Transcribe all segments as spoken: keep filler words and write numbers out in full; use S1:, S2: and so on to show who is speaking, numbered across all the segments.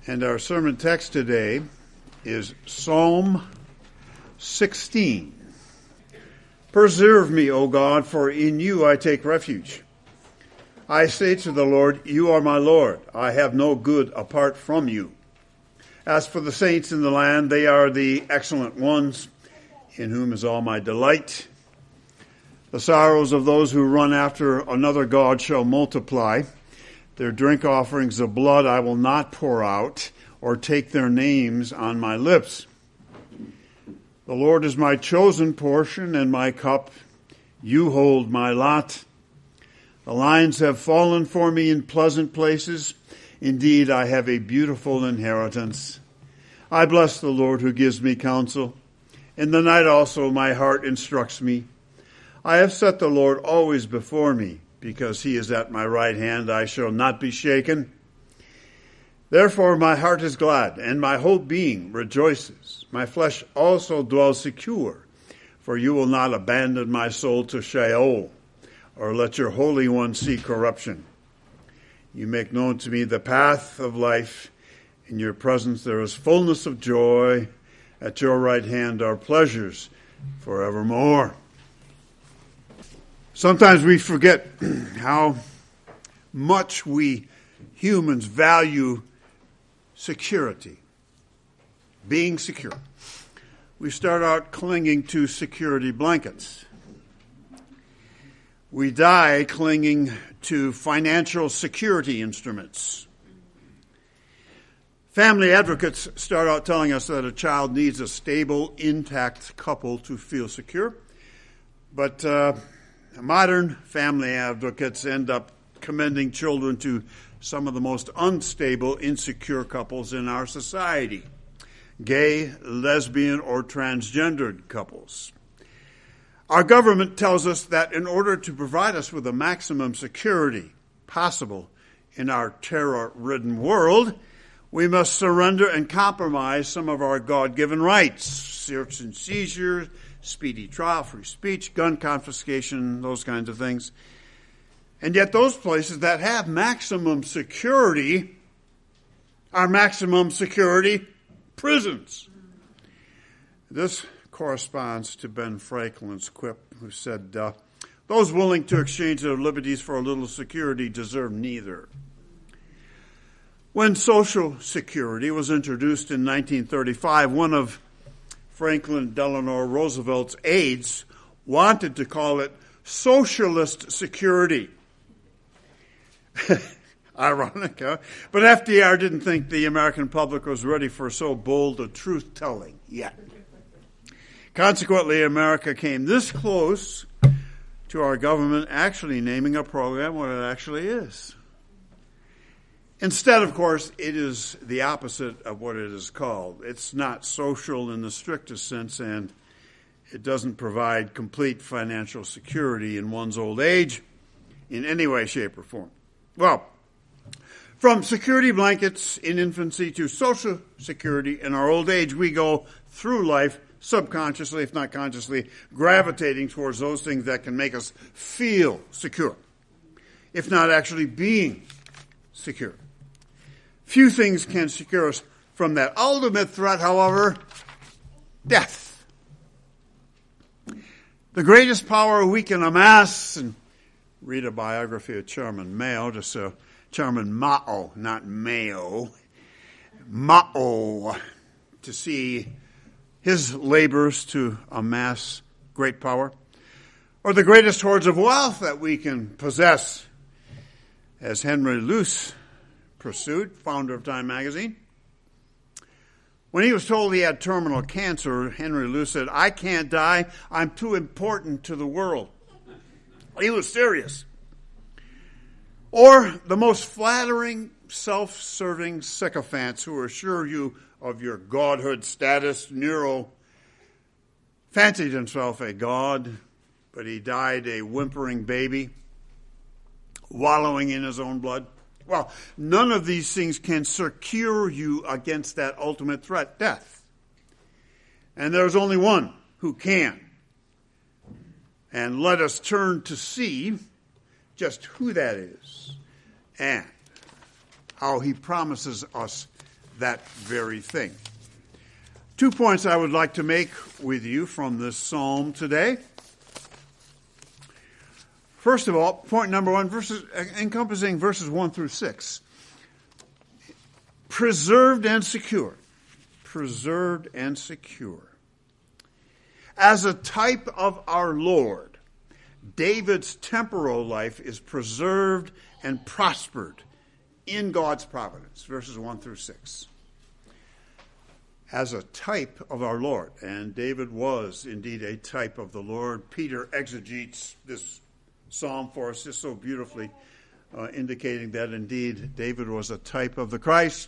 S1: And our sermon text today is Psalm sixteen. Preserve me, O God, for in you I take refuge. I say to the Lord, you are my Lord. I have no good apart from you. As for the saints in the land, they are the excellent ones, in whom is all my delight. The sorrows of those who run after another God shall multiply. Their drink offerings of blood I will not pour out, or take their names on my lips. The Lord is my chosen portion and my cup. You hold my lot. The lines have fallen for me in pleasant places. Indeed, I have a beautiful inheritance. I bless the Lord who gives me counsel. In the night also my heart instructs me. I have set the Lord always before me. Because he is at my right hand, I shall not be shaken. Therefore my heart is glad, and my whole being rejoices. My flesh also dwells secure, for you will not abandon my soul to Sheol, or let your Holy One see corruption. You make known to me the path of life. In your presence there is fullness of joy. At your right hand are pleasures forevermore. Sometimes we forget how much we humans value security, being secure. We start out clinging to security blankets. We die clinging to financial security instruments. Family advocates start out telling us that a child needs a stable, intact couple to feel secure. But uh, modern family advocates end up commending children to some of the most unstable, insecure couples in our society. Gay, lesbian, or transgendered couples. Our government tells us that in order to provide us with the maximum security possible in our terror-ridden world, we must surrender and compromise some of our God-given rights. Search and seizure, speedy trial, free speech, gun confiscation, those kinds of things. And yet those places that have maximum security are maximum security prisons. This corresponds to Ben Franklin's quip, who said, uh, those willing to exchange their liberties for a little security deserve neither. When Social Security was introduced in nineteen thirty-five, one of Franklin Delano Roosevelt's aides wanted to call it Socialist Security. Ironic, huh? But F D R didn't think the American public was ready for so bold a truth-telling yet. Consequently, America came this close to our government actually naming a program what it actually is. Instead, of course, it is the opposite of what it is called. It's not social in the strictest sense, and it doesn't provide complete financial security in one's old age in any way, shape, or form. Well, from security blankets in infancy to social security in our old age, we go through life subconsciously, if not consciously, gravitating towards those things that can make us feel secure, if not actually being secure. Few things can secure us from that ultimate threat, however, death. The greatest power we can amass, and read a biography of Chairman Mao, just uh, Chairman Mao, not Mayo, Mao, to see his labors to amass great power, or the greatest hoards of wealth that we can possess, as Henry Luce pursued, founder of Time magazine. When he was told he had terminal cancer, Henry Luce said, I can't die, I'm too important to the world. He was serious. Or the most flattering, self-serving sycophants who assure you of your godhood status. Nero fancied himself a god, but he died a whimpering baby, wallowing in his own blood. Well, none of these things can secure you against that ultimate threat, death. And there's only one who can. And let us turn to see just who that is and how he promises us that very thing. Two points I would like to make with you from this psalm today. First of all, point number one, verses encompassing verses one through six. Preserved and secure. Preserved and secure. As a type of our Lord, David's temporal life is preserved and prospered in God's providence. Verses one through six. As a type of our Lord. And David was indeed a type of the Lord. Peter exegetes this psalm for us just so beautifully, uh, indicating that indeed David was a type of the Christ.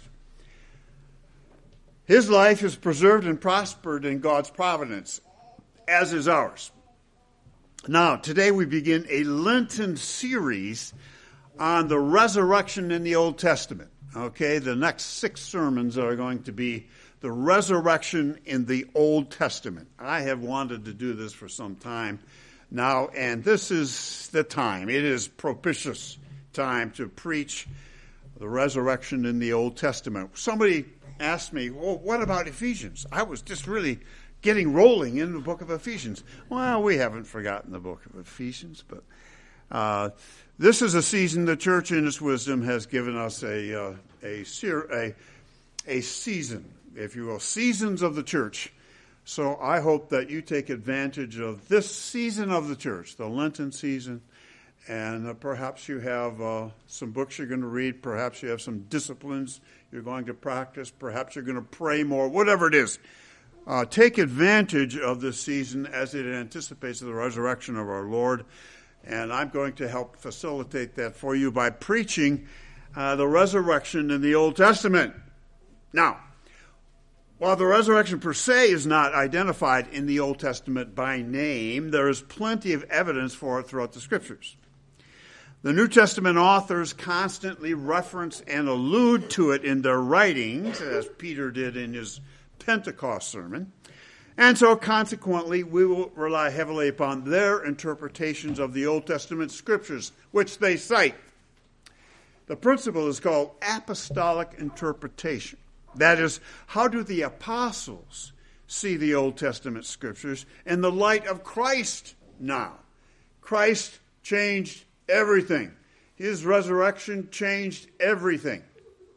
S1: His life is preserved and prospered in God's providence, as is ours. Now, today we begin a Lenten series on the resurrection in the Old Testament. Okay, the next six sermons are going to be the resurrection in the Old Testament. I have wanted to do this for some time now, and this is the time. It is propitious time to preach the resurrection in the Old Testament. Somebody asked me, well, what about Ephesians? I was just really getting rolling in the book of Ephesians. Well, we haven't forgotten the book of Ephesians, but uh, this is a season the church in its wisdom has given us a, uh, a, a, a season, if you will, seasons of the church. So I hope that you take advantage of this season of the church, the Lenten season, and uh, perhaps you have uh, some books you're going to read, perhaps you have some disciplines you're going to practice, perhaps you're going to pray more, whatever it is. Uh, take advantage of this season as it anticipates the resurrection of our Lord, and I'm going to help facilitate that for you by preaching uh, the resurrection in the Old Testament. Now, while the resurrection per se is not identified in the Old Testament by name, there is plenty of evidence for it throughout the Scriptures. The New Testament authors constantly reference and allude to it in their writings, as Peter did in his Pentecost sermon. And so consequently, we will rely heavily upon their interpretations of the Old Testament Scriptures, which they cite. The principle is called apostolic interpretation. That is, how do the apostles see the Old Testament Scriptures in the light of Christ now? Christ changed everything. His resurrection changed everything.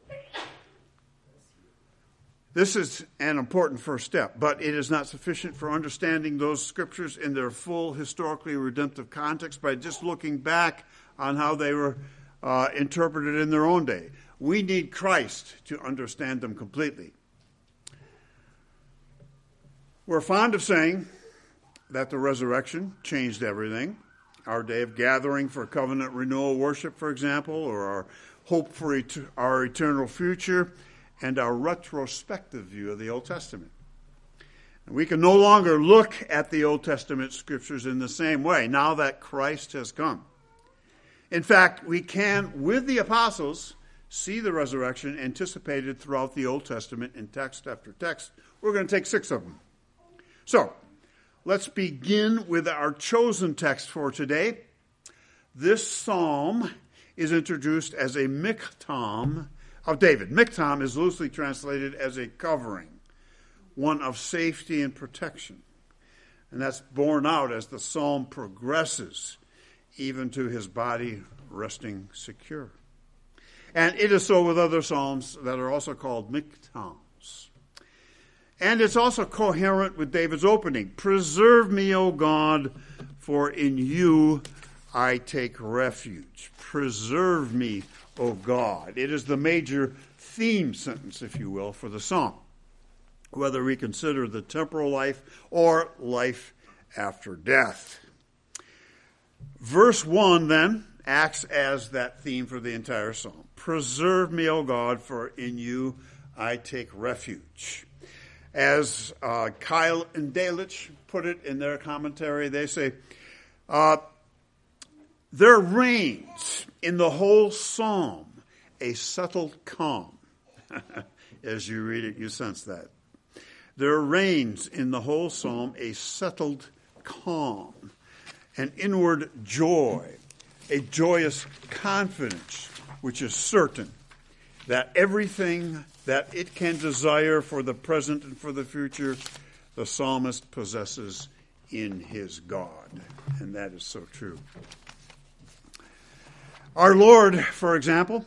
S1: This is an important first step, but it is not sufficient for understanding those Scriptures in their full historically redemptive context by just looking back on how they were uh, interpreted in their own day. We need Christ to understand them completely. We're fond of saying that the resurrection changed everything. Our day of gathering for covenant renewal worship, for example, or our hope for et- our eternal future, and our retrospective view of the Old Testament. And we can no longer look at the Old Testament Scriptures in the same way now that Christ has come. In fact, we can, with the apostles, see the resurrection anticipated throughout the Old Testament in text after text. We're going to take six of them. So, let's begin with our chosen text for today. This psalm is introduced as a miktam of David. Miktam is loosely translated as a covering, one of safety and protection. And that's borne out as the psalm progresses, even to his body resting secure. And it is so with other psalms that are also called miktams. And it's also coherent with David's opening. Preserve me, O God, for in you I take refuge. Preserve me, O God. It is the major theme sentence, if you will, for the psalm, whether we consider the temporal life or life after death. Verse one, then, acts as that theme for the entire psalm. Preserve me, O God, for in you I take refuge. As uh, Kyle and Delitzsch put it in their commentary, they say, uh, there reigns in the whole psalm a settled calm. As you read it, you sense that. There reigns in the whole psalm a settled calm, an inward joy, a joyous confidence, which is certain that everything that it can desire for the present and for the future, the psalmist possesses in his God. And that is so true. Our Lord, for example,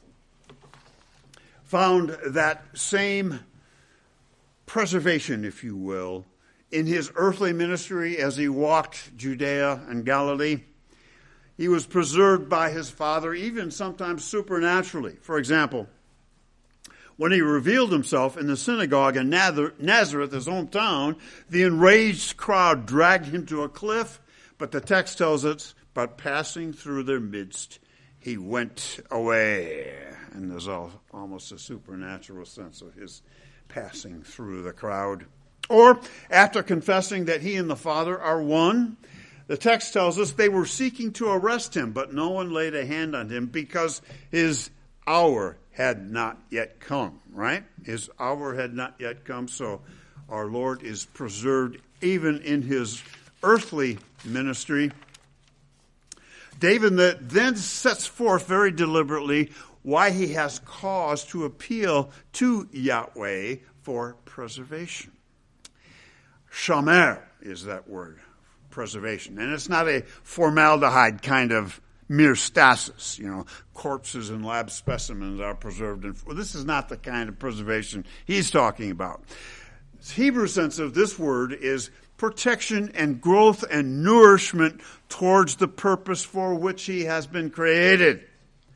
S1: found that same preservation, if you will, in his earthly ministry as he walked Judea and Galilee. He was preserved by his Father, even sometimes supernaturally. For example, when he revealed himself in the synagogue in Nazareth, his hometown, the enraged crowd dragged him to a cliff, but the text tells us, but passing through their midst, he went away. And there's almost a supernatural sense of his passing through the crowd. Or, after confessing that he and the Father are one, the text tells us they were seeking to arrest him, but no one laid a hand on him because his hour had not yet come, right? His hour had not yet come, so our Lord is preserved even in his earthly ministry. David then sets forth very deliberately why he has cause to appeal to Yahweh for preservation. Shamer is that word, preservation. And it's not a formaldehyde kind of mere stasis. You know, corpses and lab specimens are preserved. In, well, this is not the kind of preservation he's talking about. The Hebrew sense of this word is protection and growth and nourishment towards the purpose for which he has been created.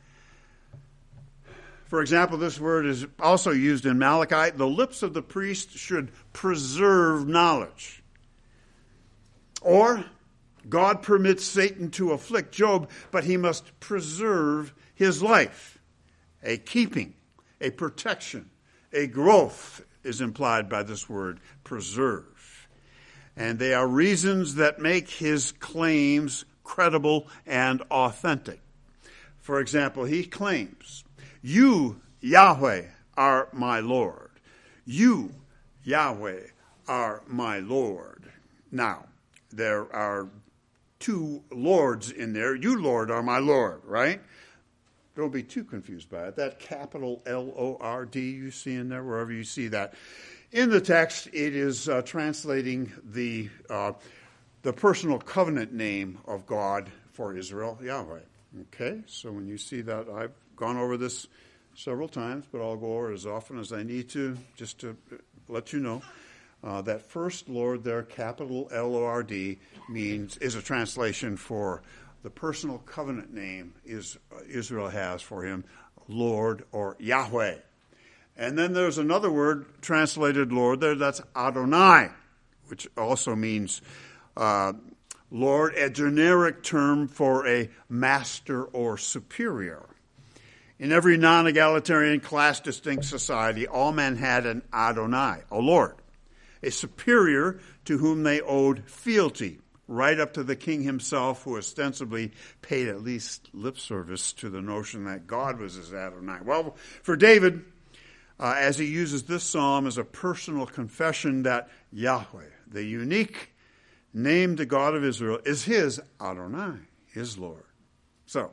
S1: For example, this word is also used in Malachi. The lips of the priest should preserve knowledge. Or, God permits Satan to afflict Job, but he must preserve his life. A keeping, a protection, a growth is implied by this word, preserve. And they are reasons that make his claims credible and authentic. For example, he claims, you, Yahweh, are my Lord. You, Yahweh, are my Lord. Now, there are two lords in there. You, Lord, are my Lord, right? Don't be too confused by it. That capital L O R D you see in there, wherever you see that. In the text, it is uh, translating the uh, the personal covenant name of God for Israel, Yahweh. Okay, so when you see that, I've gone over this several times, but I'll go over it as often as I need to, just to let you know. Uh, that first Lord there, capital L O R D, means is a translation for the personal covenant name is uh, Israel has for him, Lord or Yahweh. And then there's another word translated Lord there, that's Adonai, which also means uh, Lord, a generic term for a master or superior. In every non-egalitarian class-distinct society, all men had an Adonai, a Lord, a superior to whom they owed fealty, right up to the king himself, who ostensibly paid at least lip service to the notion that God was his Adonai. Well, for David, uh, as he uses this psalm as a personal confession that Yahweh, the unique name to God of Israel, is his Adonai, his Lord. So,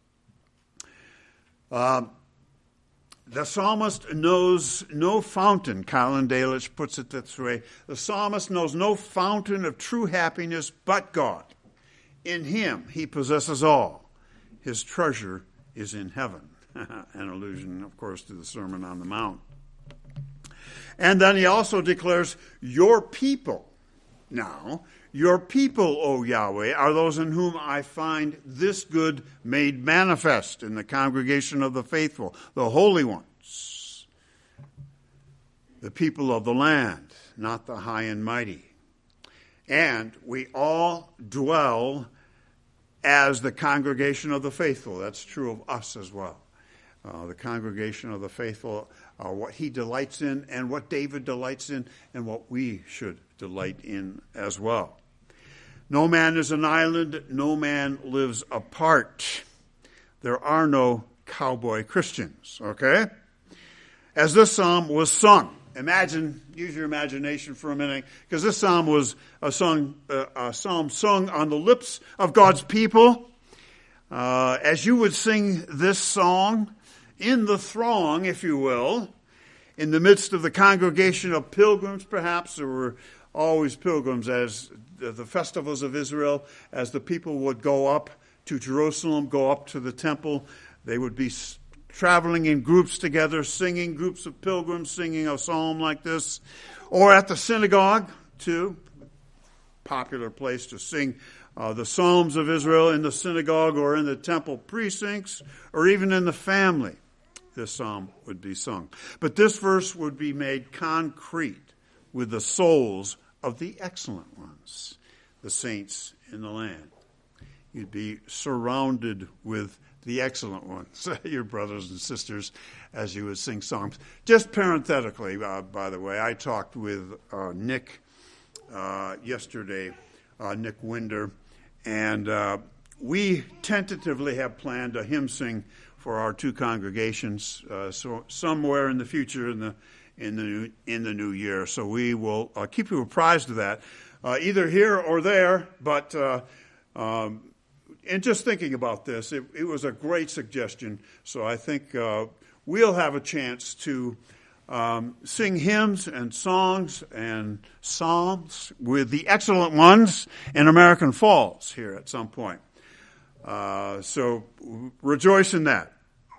S1: uh, the psalmist knows no fountain, Colin Dalish puts it this way. The psalmist knows no fountain of true happiness but God. In him he possesses all. His treasure is in heaven. An allusion, of course, to the Sermon on the Mount. And then he also declares, your people, now, your people, O Yahweh, are those in whom I find this good made manifest in the congregation of the faithful, the holy ones, the people of the land, not the high and mighty. And we all dwell as the congregation of the faithful. That's true of us as well. Uh, the congregation of the faithful are what he delights in and what David delights in and what we should delight in as well. No man is an island, no man lives apart. There are no cowboy Christians, okay? As this psalm was sung, imagine, use your imagination for a minute, because this psalm was a, song, uh, a psalm sung on the lips of God's people. Uh, as you would sing this song in the throng, if you will, in the midst of the congregation of pilgrims, perhaps. There were always pilgrims as the, the festivals of Israel, as the people would go up to Jerusalem, go up to the temple. They would be traveling in groups together, singing, groups of pilgrims singing a psalm like this. Or at the synagogue, too. Popular place to sing uh, the Psalms of Israel in the synagogue or in the temple precincts or even in the family. This psalm would be sung. But this verse would be made concrete with the souls of the excellent ones, the saints in the land. You'd be surrounded with the excellent ones, your brothers and sisters, as you would sing songs. Just parenthetically, uh, by the way, I talked with uh, Nick uh, yesterday, uh, Nick Winder, and uh, we tentatively have planned a hymn sing for our two congregations, uh, so somewhere in the future, in the in the new, in the new year. So we will uh, keep you apprised of that, uh, either here or there. But uh, um, in just thinking about this, it, it was a great suggestion. So I think uh, we'll have a chance to um, sing hymns and songs and psalms with the excellent ones in American Falls here at some point. Uh, so rejoice in that.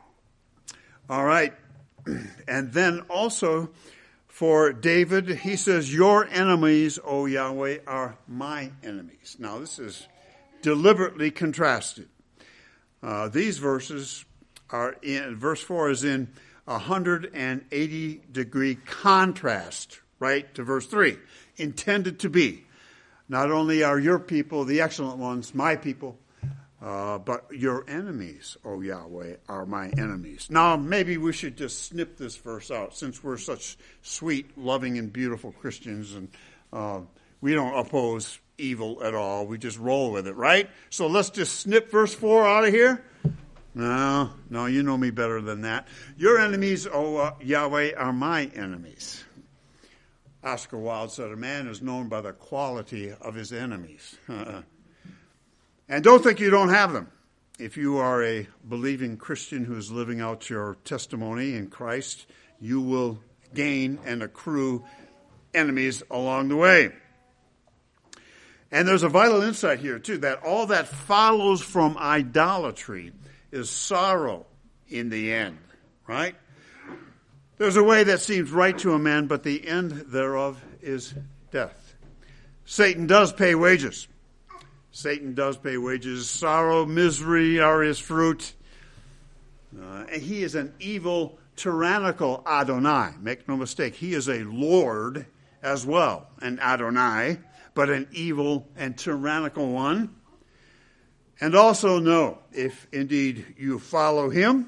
S1: All right. And then also for David, he says, your enemies, O Yahweh, are my enemies. Now this is deliberately contrasted. Uh, these verses are in, verse four is in a one hundred eighty degree contrast, right, to verse three. Intended to be. Not only are your people, the excellent ones, my people, Uh, but your enemies, O Yahweh, are my enemies. Now, maybe we should just snip this verse out, since we're such sweet, loving, and beautiful Christians, and uh, we don't oppose evil at all. We just roll with it, right? So let's just snip verse four out of here? No, no, you know me better than that. Your enemies, O uh, Yahweh, are my enemies. Oscar Wilde said, a man is known by the quality of his enemies. And don't think you don't have them. If you are a believing Christian who is living out your testimony in Christ, you will gain and accrue enemies along the way. And there's a vital insight here, too, that all that follows from idolatry is sorrow in the end, right? There's a way that seems right to a man, but the end thereof is death. Satan does pay wages. Satan does pay wages. Sorrow, misery are his fruit. Uh, and he is an evil, tyrannical Adonai. Make no mistake, he is a Lord as well, an Adonai, but an evil and tyrannical one. And also know, if indeed you follow him,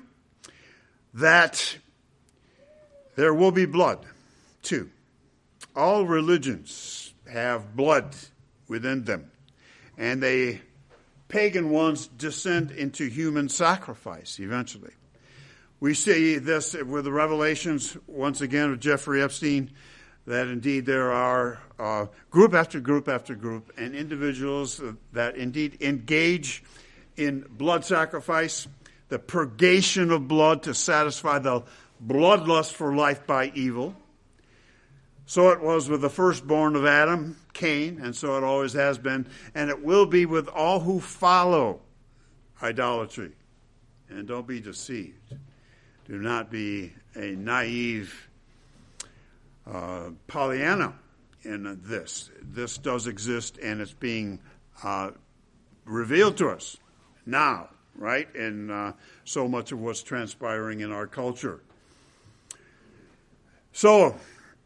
S1: that there will be blood, too. All religions have blood within them. And the pagan ones descend into human sacrifice eventually. We see this with the revelations, once again, of Jeffrey Epstein, that indeed there are uh, group after group after group and individuals that indeed engage in blood sacrifice, the purgation of blood to satisfy the bloodlust for life by evil. So it was with the firstborn of Adam, Cain, and so it always has been, and it will be with all who follow idolatry. And don't be deceived. Do not be a naive uh, Pollyanna in this. This does exist, and it's being uh, revealed to us now, right? In uh, so much of what's transpiring in our culture. So,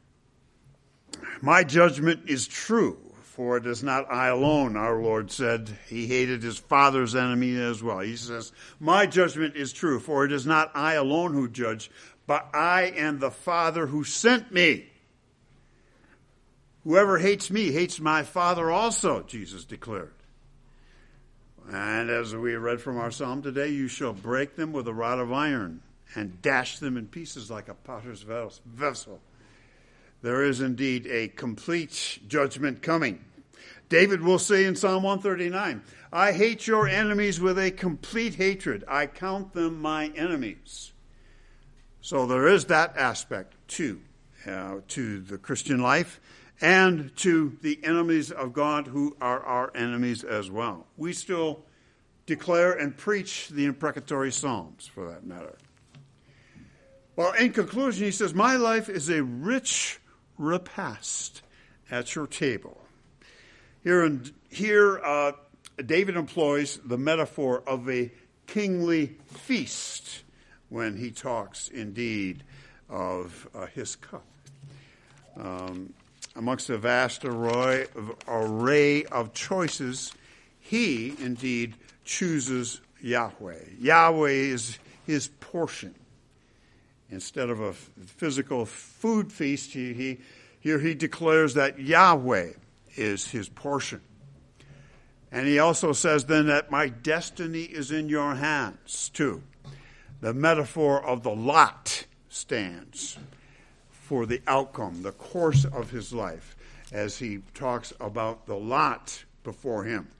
S1: my judgment is true, for it is not I alone, our Lord said. He hated his father's enemy as well. He says, my judgment is true, for it is not I alone who judge, but I and the Father who sent me. Whoever hates me hates my Father also, Jesus declared. And as we read from our psalm today, you shall break them with a rod of iron and dash them in pieces like a potter's vessel. There is indeed a complete judgment coming. David will say in Psalm one thirty-nine, I hate your enemies with a complete hatred. I count them my enemies. So there is that aspect too, uh, to the Christian life and to the enemies of God who are our enemies as well. We still declare and preach the imprecatory Psalms, for that matter. Well, in conclusion, he says, my life is a rich repast at your table. Here, in, here uh, David employs the metaphor of a kingly feast when he talks, indeed, of uh, his cup. Um, amongst a vast array of, array of choices, he, indeed, chooses Yahweh. Yahweh is his portion. Instead of a physical food feast, he, he, here he declares that Yahweh is his portion. And he also says then that my destiny is in your hands, too. The metaphor of the lot stands for the outcome, the course of his life, as he talks about the lot before him.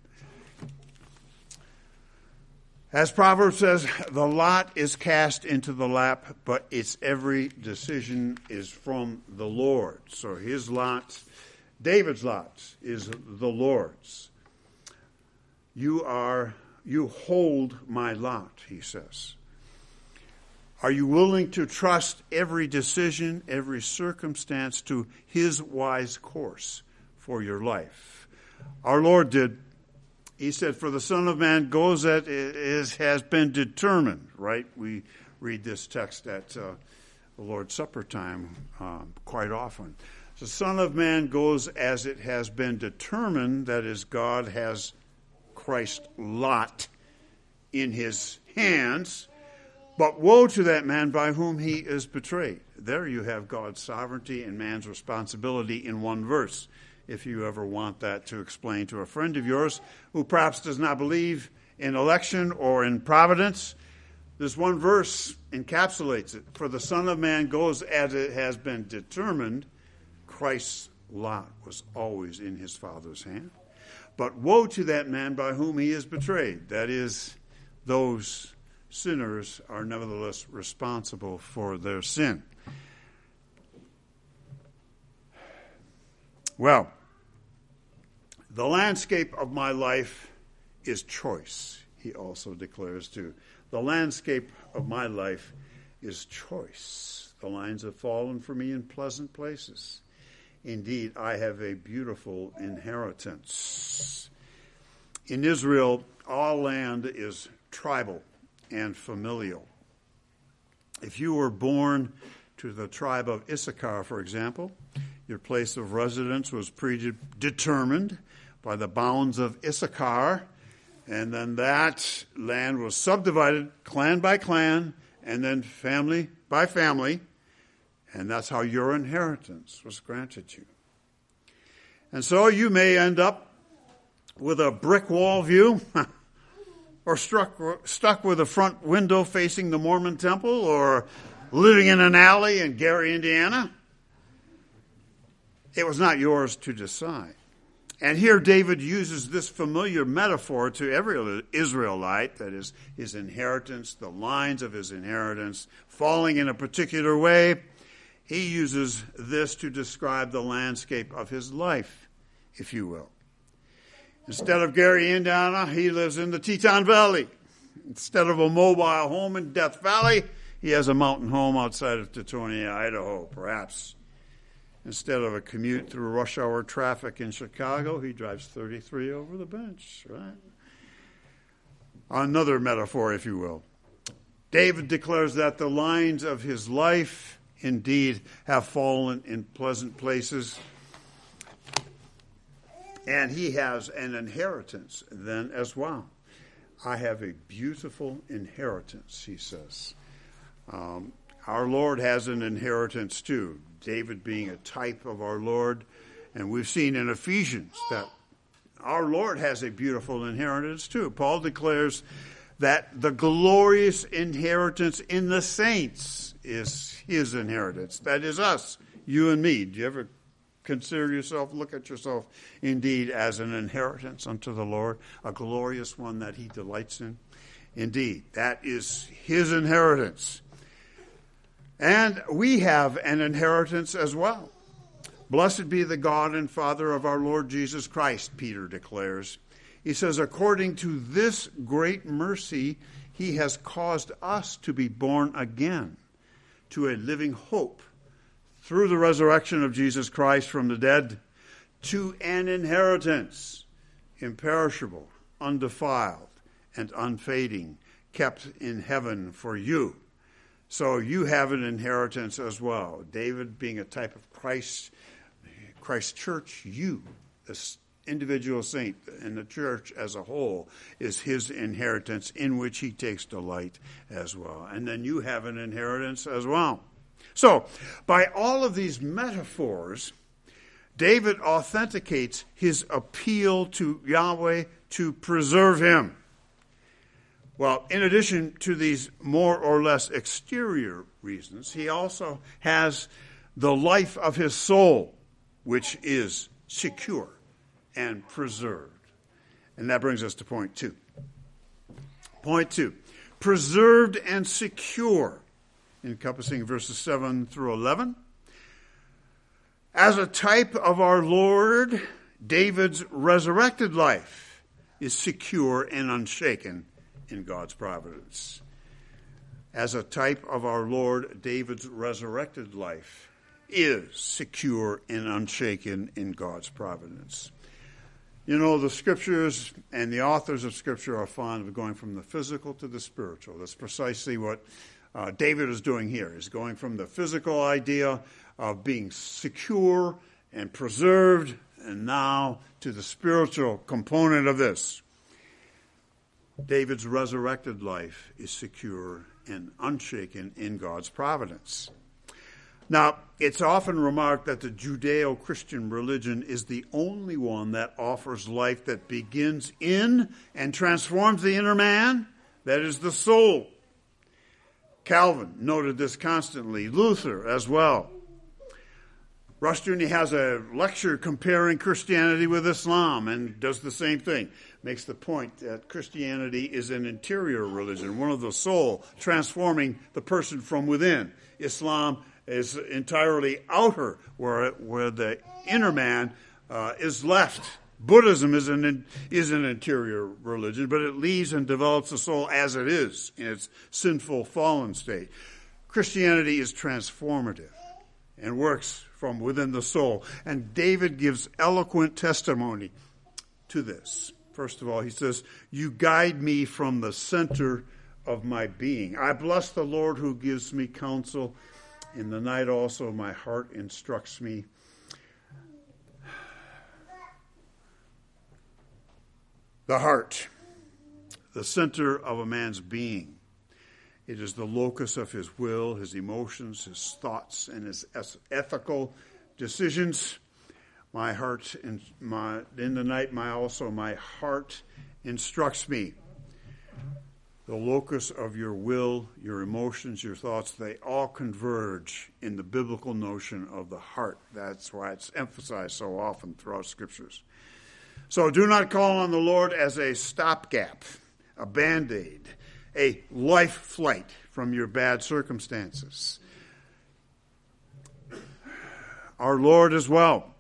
S1: As Proverbs says, the lot is cast into the lap, but its every decision is from the Lord. So his lot, David's lot, is the Lord's. You are, you hold my lot, he says. Are you willing to trust every decision, every circumstance to his wise course for your life? Our Lord did. He said, for the Son of Man goes as it has been determined, right? We read this text at uh, the Lord's Supper time um, quite often. The Son of Man goes as it has been determined, that is, God has Christ's lot in his hands. But woe to that man by whom he is betrayed. There you have God's sovereignty and man's responsibility in one verse. If you ever want that to explain to a friend of yours who perhaps does not believe in election or in providence, this one verse encapsulates it. For the Son of Man goes as it has been determined. Christ's lot was always in his Father's hand. But woe to that man by whom he is betrayed. That is, those sinners are nevertheless responsible for their sin. Well, the landscape of my life is choice, he also declares too. The landscape of my life is choice. The lines have fallen for me in pleasant places. Indeed, I have a beautiful inheritance. In Israel, all land is tribal and familial. If you were born to the tribe of Issachar, for example, your place of residence was predetermined by the bounds of Issachar, and then that land was subdivided clan by clan, and then family by family, and that's how your inheritance was granted you. And so you may end up with a brick wall view, or struck, stuck with a front window facing the Mormon temple, or living in an alley in Gary, Indiana. It was not yours to decide. And here David uses this familiar metaphor to every Israelite, that is, his inheritance, the lines of his inheritance, falling in a particular way. He uses this to describe the landscape of his life, if you will. Instead of Gary, Indiana, he lives in the Teton Valley. Instead of a mobile home in Death Valley, he has a mountain home outside of Teutonia, Idaho, perhaps. Instead of a commute through rush hour traffic in Chicago, he drives thirty-three over the bench, right? Another metaphor, if you will. David declares that the lines of his life indeed have fallen in pleasant places, and he has an inheritance then as well. I have a beautiful inheritance, he says. Um, our Lord has an inheritance too, David being a type of our Lord. And we've seen in Ephesians that our Lord has a beautiful inheritance too. Paul declares that the glorious inheritance in the saints is his inheritance. That is us, you and me. Do you ever consider yourself, look at yourself indeed as an inheritance unto the Lord, a glorious one that he delights in? Indeed, that is his inheritance. And we have an inheritance as well. Blessed be the God and Father of our Lord Jesus Christ, Peter declares. He says, according to this great mercy, he has caused us to be born again to a living hope through the resurrection of Jesus Christ from the dead, to an inheritance, imperishable, undefiled, and unfading, kept in heaven for you. So you have an inheritance as well. David being a type of Christ, Christ church, you, this individual saint and the church as a whole, is his inheritance in which he takes delight as well. And then you have an inheritance as well. So, by all of these metaphors, David authenticates his appeal to Yahweh to preserve him. Well, in addition to these more or less exterior reasons, he also has the life of his soul, which is secure and preserved. And that brings us to point two. Point two, preserved and secure, encompassing verses seven through eleven. As a type of our Lord, David's resurrected life is secure and unshaken in God's providence. As a type of our Lord, David's resurrected life is secure and unshaken in God's providence. You know, the scriptures and the authors of scripture are fond of going from the physical to the spiritual. That's precisely what uh, David is doing here. He's going from the physical idea of being secure and preserved, and now to the spiritual component of this. David's resurrected life is secure and unshaken in God's providence. Now, it's often remarked that the Judeo-Christian religion is the only one that offers life that begins in and transforms the inner man, that is the soul. Calvin noted this constantly, Luther as well. Rushdoony has a lecture comparing Christianity with Islam and does the same thing. Makes the point that Christianity is an interior religion, one of the soul, transforming the person from within. Islam is entirely outer, where, where the inner man uh, is left. Buddhism is an, is an interior religion, but it leaves and develops the soul as it is in its sinful, fallen state. Christianity is transformative and works from within the soul. And David gives eloquent testimony to this. First of all, he says, you guide me from the center of my being. I bless the Lord who gives me counsel. In the night also my heart instructs me. The heart, the center of a man's being. It is the locus of his will, his emotions, his thoughts, and his ethical decisions. My heart, in, my, in the night, my also my heart instructs me. The locus of your will, your emotions, your thoughts, they all converge in the biblical notion of the heart. That's why it's emphasized so often throughout scriptures. So do not call on the Lord as a stopgap, a band-aid, a life flight from your bad circumstances. Our Lord as well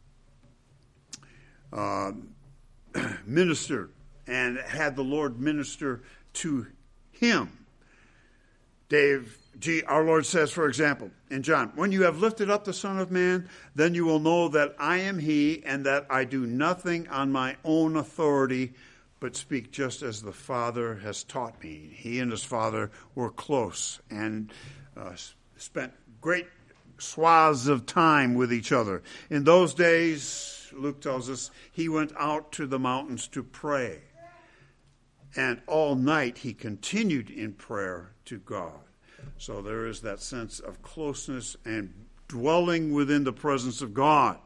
S1: uh, ministered and had the Lord minister to him. Dave, G, our Lord says, for example, in John, when you have lifted up the Son of Man, then you will know that I am he, and that I do nothing on my own authority, but speak just as the Father has taught me. He and his Father were close and uh, spent great swaths of time with each other. In those days, Luke tells us, he went out to the mountains to pray. And all night he continued in prayer to God. So there is that sense of closeness and dwelling within the presence of God.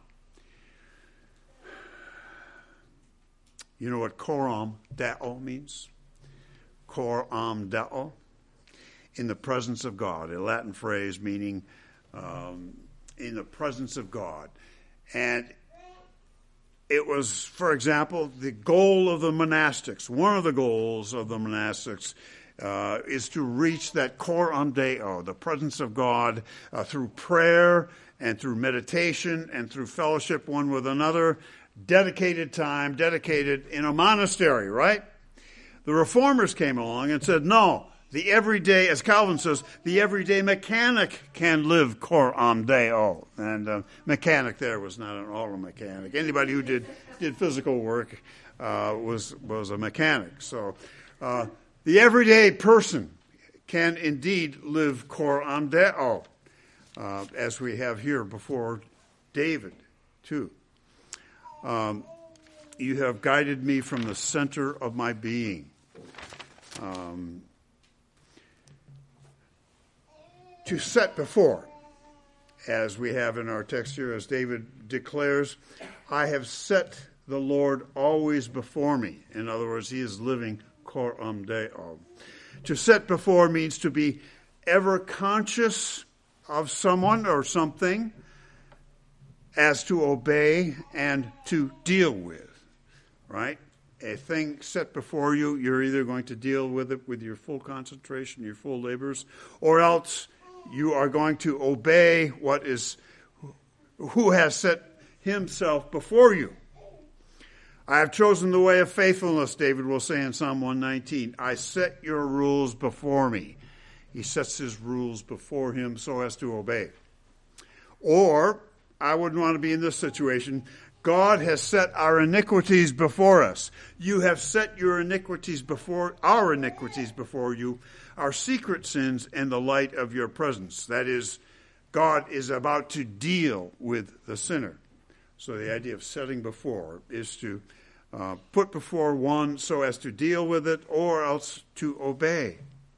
S1: You know what coram deo means? Coram deo. In the presence of God, a Latin phrase meaning um, in the presence of God. And it was, for example, the goal of the monastics. One of the goals of the monastics uh, is to reach that coram Deo, the presence of God, uh, through prayer and through meditation and through fellowship one with another, dedicated time, dedicated in a monastery, right? The reformers came along and said, no, the everyday, as Calvin says, the everyday mechanic can live coram Deo. And uh, mechanic there was not an auto mechanic. Anybody who did, did physical work uh, was, was a mechanic. So uh, the everyday person can indeed live coram Deo, uh, as we have here before David, too. Um, you have guided me from the center of my being. Um, to set before, as we have in our text here, as David declares, I have set the Lord always before me. In other words, he is living coram Deo. To set before means to be ever conscious of someone or something, as to obey and to deal with, right? A thing set before you, you're either going to deal with it with your full concentration, your full labors, or else you are going to obey what is, who has set himself before you. I have chosen the way of faithfulness, David will say in Psalm one nineteen. I set your rules before me. He sets his rules before him so as to obey. Or, I wouldn't want to be in this situation. God has set our iniquities before us. You have set your iniquities before, our iniquities before you, our secret sins in the light of your presence. That is, God is about to deal with the sinner. So the idea of setting before is to uh, put before one so as to deal with it or else to obey.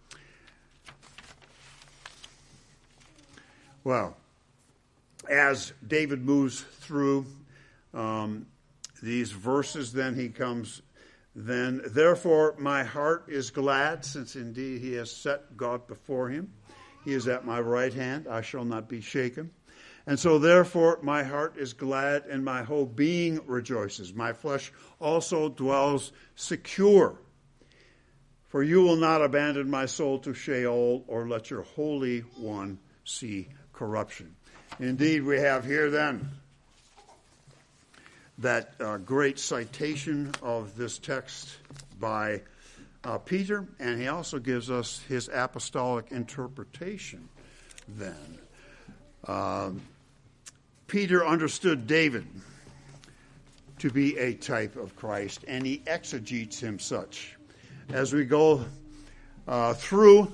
S1: Well, as David moves through um, these verses, then he comes, then, therefore my heart is glad, since indeed he has set God before him. He is at my right hand, I shall not be shaken. And so therefore my heart is glad and my whole being rejoices. My flesh also dwells secure. For you will not abandon my soul to Sheol or let your Holy One see corruption. Indeed, we have here then that uh, great citation of this text by uh, Peter, and he also gives us his apostolic interpretation then. Uh, Peter understood David to be a type of Christ, and he exegetes him such. As we go uh, through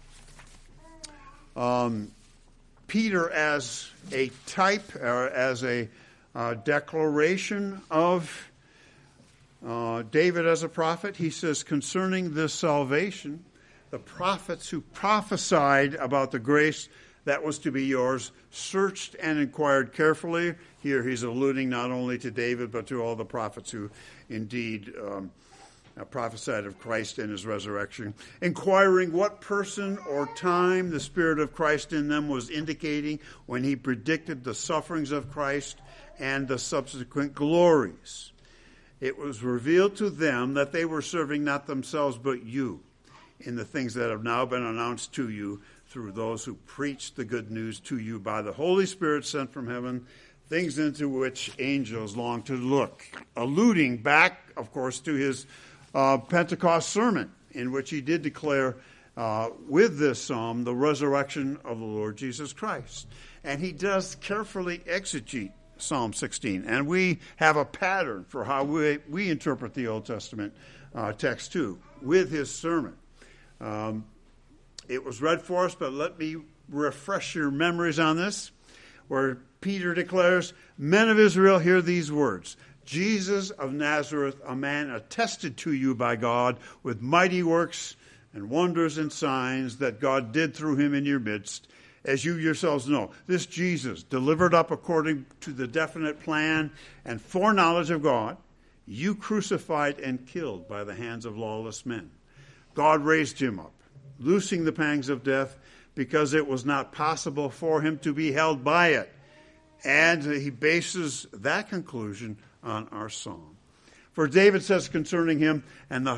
S1: um, Peter as a type, or as a uh, declaration of uh, David as a prophet, he says, concerning this salvation, the prophets who prophesied about the grace that was to be yours searched and inquired carefully. Here he's alluding not only to David, but to all the prophets who indeed um, prophesied of Christ and his resurrection, inquiring what person or time the Spirit of Christ in them was indicating when he predicted the sufferings of Christ and the subsequent glories. It was revealed to them that they were serving not themselves but you in the things that have now been announced to you through those who preached the good news to you by the Holy Spirit sent from heaven, things into which angels long to look. Alluding back, of course, to his uh, Pentecost sermon, in which he did declare uh, with this psalm the resurrection of the Lord Jesus Christ. And he does carefully exegete Psalm sixteen. And we have a pattern for how we, we interpret the Old Testament uh, text too, with his sermon. Um, it was read for us, but let me refresh your memories on this, where Peter declares, men of Israel, hear these words. Jesus of Nazareth, a man attested to you by God with mighty works and wonders and signs that God did through him in your midst, as you yourselves know. This Jesus, delivered up according to the definite plan and foreknowledge of God, you crucified and killed by the hands of lawless men. God raised him up, loosing the pangs of death, because it was not possible for him to be held by it. And he bases that conclusion on our psalm. For David says concerning him, and the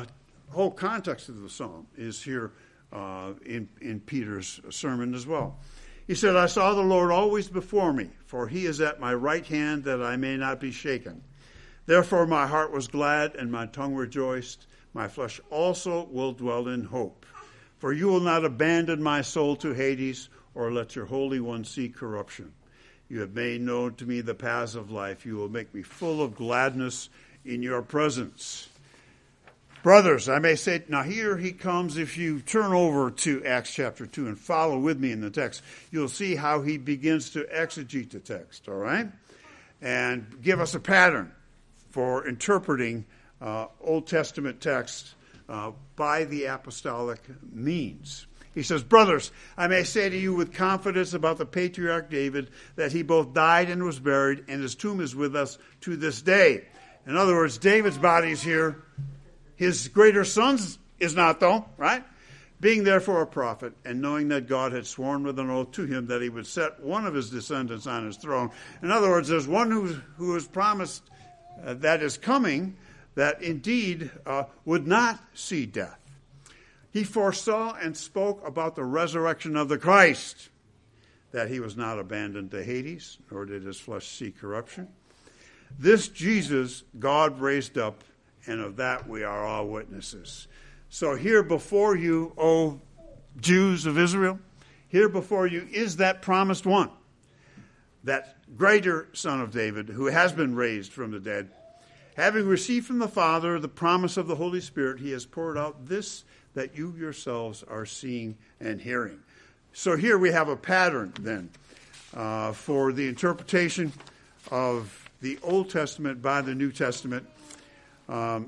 S1: whole context of the psalm is here uh, in, in Peter's sermon as well. He said, I saw the Lord always before me, for he is at my right hand that I may not be shaken. Therefore my heart was glad and my tongue rejoiced. My flesh also will dwell in hope. For you will not abandon my soul to Hades, or let your Holy One see corruption. You have made known to me the paths of life. You will make me full of gladness in your presence. Brothers, I may say, now here he comes. If you turn over to Acts chapter two and follow with me in the text, you'll see how he begins to exegete the text, all right? And give us a pattern for interpreting uh, Old Testament text uh, by the apostolic means. He says, brothers, I may say to you with confidence about the patriarch David that he both died and was buried, and his tomb is with us to this day. In other words, David's body is here. His greater son's is not, though, right? Being therefore a prophet, and knowing that God had sworn with an oath to him that he would set one of his descendants on his throne. In other words, there's one who, who is promised uh, that is coming that indeed uh, would not see death. He foresaw and spoke about the resurrection of the Christ, that he was not abandoned to Hades, nor did his flesh see corruption. This Jesus God raised up, and of that we are all witnesses. So here before you, O Jews of Israel, here before you is that promised one, that greater Son of David, who has been raised from the dead. Having received from the Father the promise of the Holy Spirit, he has poured out this that you yourselves are seeing and hearing. So here we have a pattern then uh, for the interpretation of the Old Testament by the New Testament. Um,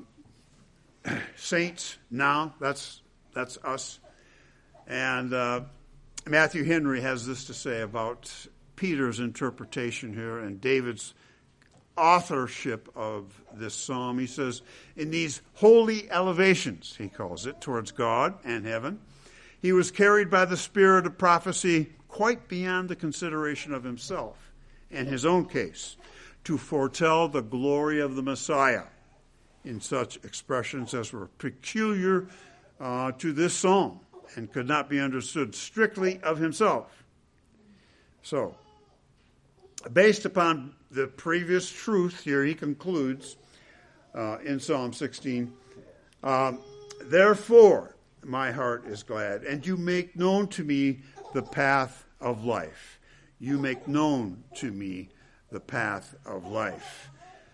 S1: saints now, that's that's us. And uh, Matthew Henry has this to say about Peter's interpretation here and David's authorship of this psalm. He says, in these holy elevations, he calls it, towards God and heaven, he was carried by the spirit of prophecy quite beyond the consideration of himself and his own case, to foretell the glory of the Messiah in such expressions as were peculiar uh, to this psalm and could not be understood strictly of himself. So, based upon the previous truth here, he concludes uh, in Psalm sixteen, um, therefore my heart is glad, and you make known to me the path of life. You make known to me the path of life.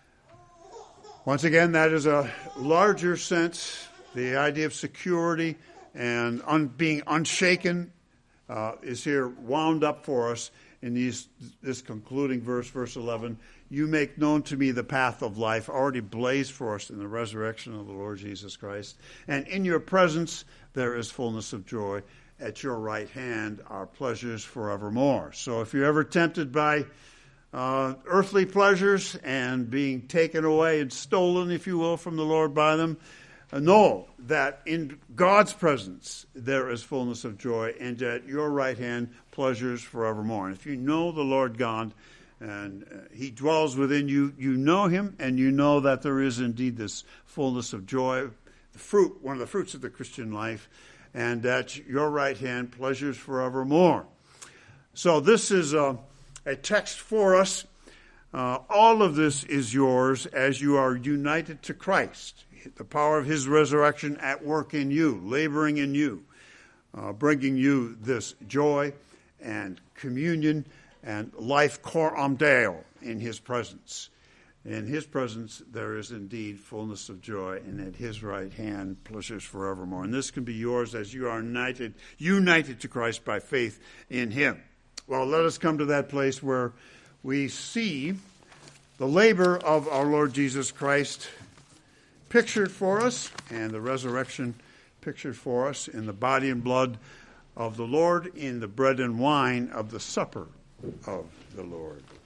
S1: Once again, that is a larger sense. The idea of security and un- being unshaken uh, is here wound up for us in these this concluding verse, verse eleven. You make known to me the path of life, already blazed for us in the resurrection of the Lord Jesus Christ. And in your presence there is fullness of joy. At your right hand are pleasures forevermore. So if you're ever tempted by Uh, earthly pleasures and being taken away and stolen, if you will, from the Lord by them, uh, know that in God's presence there is fullness of joy, and at your right hand pleasures forevermore. And if you know the Lord God and uh, he dwells within you, you know him, and you know that there is indeed this fullness of joy, the fruit, one of the fruits of the Christian life, and at your right hand pleasures forevermore. So this is a A text for us. Uh, all of this is yours as you are united to Christ. The power of his resurrection at work in you, laboring in you, uh, bringing you this joy and communion and life coram Deo in his presence. In his presence there is indeed fullness of joy, and at his right hand pleasures forevermore. And this can be yours as you are united, united to Christ by faith in him. Well, let us come to that place where we see the labor of our Lord Jesus Christ pictured for us, and the resurrection pictured for us in the body and blood of the Lord, in the bread and wine of the supper of the Lord.